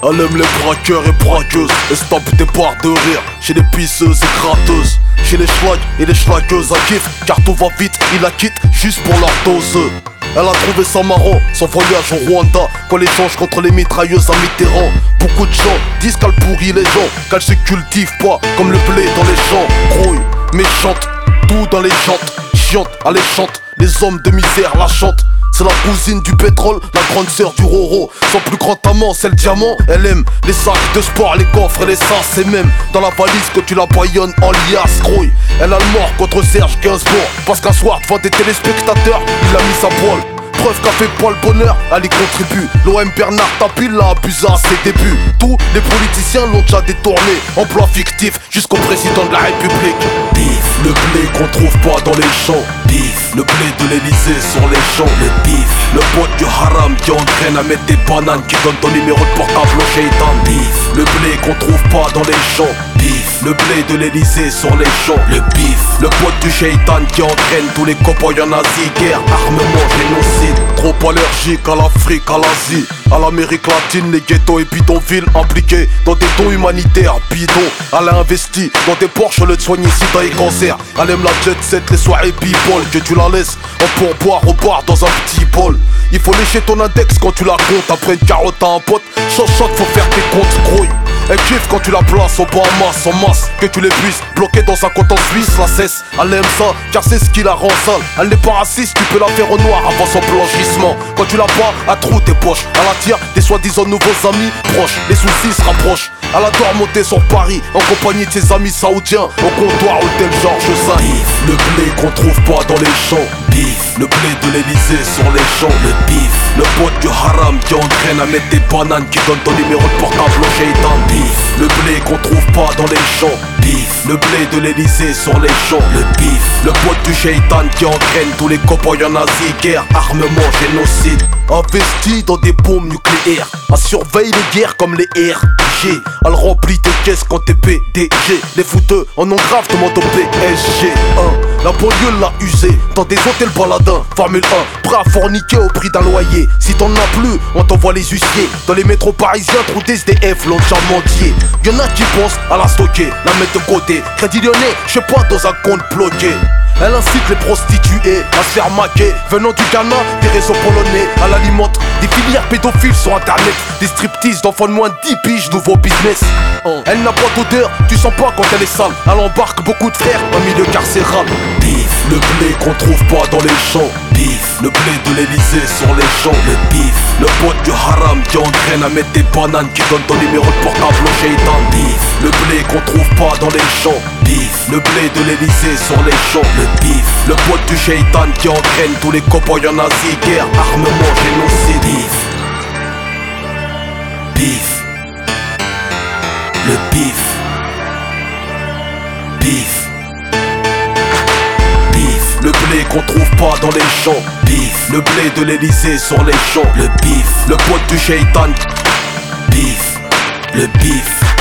Elle aime les braqueurs et braqueuses, estampe des barres de rire chez les pisseuses et gratteuses, chez les schlags et les schlagueuses à kiff, car tout va vite, ils la quittent juste pour leur dose. Elle a trouvé ça marrant, son voyage au Rwanda, quand l'échange contre les mitrailleuses à Mitterrand. Beaucoup de gens disent qu'elle pourrit les gens, qu'elle se cultive pas comme le blé dans les champs. Grouille, méchante, tout dans les jantes, chiante, alléchante, les hommes de misère la chantent. C'est la cousine du pétrole, la grande sœur du Roro. Son plus grand amant, c'est le diamant. Elle aime les sacs de sport, les coffres et les sas. Et même dans la valise que tu la baillonnes en liasse, grouille. Elle a le mort contre Serge Gainsbourg, parce qu'un soir devant des téléspectateurs, il a mis sa poêle. Preuve qu'a fait pas le bonheur, elle y contribue. L'OM Bernard Tapie l'a abusé à ses débuts. Tous les politiciens l'ont déjà détourné. Emploi fictif jusqu'au président de la République. Bif, le blé qu'on trouve pas dans les champs. Bif, le blé de l'Elysée sur les champs. Le bif, le pote du haram qui entraîne à mettre des bananes, qui donne ton numéro de portable au shaitan. Bif, le blé qu'on trouve pas dans les champs. Bif, le blé de l'Elysée sur les champs. Le bif, le pote du shaitan qui entraîne tous les copains en Asie. Guerre, armement, génocide. Trop allergique à l'Afrique, à l'Asie, à l'Amérique latine, les ghettos et bidonvilles impliqués dans des dons humanitaires bidons. Elle a investi dans des Porsche, le de soigner sida et cancer. Elle aime la jet set, les soirées people, que tu la laisses en pourboire au bar dans un petit bol. Il faut lécher ton index quand tu la comptes. Après une carotte à un pote, shot faut faire tes comptes grouilles. Elle kiffe quand tu la places au Bahamas en masse, que tu l'épuises, bloqué dans un compte en Suisse, la cesse. Elle aime ça, car c'est ce qui la rend sale. Elle n'est pas raciste, tu peux la faire au noir avant son blanchissement. Quand tu la bats, elle trouve tes poches. Elle attire des soi-disant nouveaux amis proches, les soucis se rapprochent. Elle adore monter sur Paris, en compagnie de ses amis saoudiens, au comptoir hôtel Georges V. Bif, le blé qu'on trouve pas dans les champs. Bif, le blé de l'Elysée sur les champs. Le bif, le pote du haram qui entraîne à mettre des bananes, qui donne ton numéro de portable au shaitan. Bif, le blé qu'on trouve pas dans les champs. Bif, le blé de l'Elysée sur les champs. Le bif, le pote du shaitan qui entraîne tous les copains en Asie. Guerre, armement, génocide. Investi dans des bombes nucléaires, elle surveille les guerres comme les RG. Elle remplit tes caisses quand t'es PDG. Les fouteux en ont grave demandent au PSG. La banlieue l'a usé dans des hôtels baladins. Formule 1, prêt à forniquer au prix d'un loyer. Si t'en as plus, on t'envoie les huissiers. Dans les métros parisiens, trop d'SDF l'ont déjà mendié. Y'en a qui pensent à la stocker, la mettre de côté. Crédit lyonnais, j'sais pas, dans un compte bloqué. Elle incite les prostituées à se faire maquer. Venant du Ghana, des réseaux polonais. Elle alimente des filières pédophiles sur internet. Des striptease d'enfants de moins de 10 piges, nouveau business. Elle n'a pas d'odeur, tu sens pas quand elle est sale. Elle embarque beaucoup de frères en milieu carcéral. Bif, le blé qu'on trouve pas dans les champs. Bif, le blé de l'Elysée sur les champs. Le bif, le pote du haram qui entraîne à mettre des bananes, qui donne ton numéro de portable au shaitan. Bif, le blé qu'on trouve pas dans les champs. Bif, le blé de l'Elysée sur les champs. Le bif, le pote du shaitan qui entraîne tous les copains en Asie. Guerre, armement, génocide. Bif, bif, le bif, bif, bif, le blé qu'on trouve pas dans les champs. Bif, le blé de l'Elysée sur les champs. Le bif, le pote du shaitan. Bif, le bif.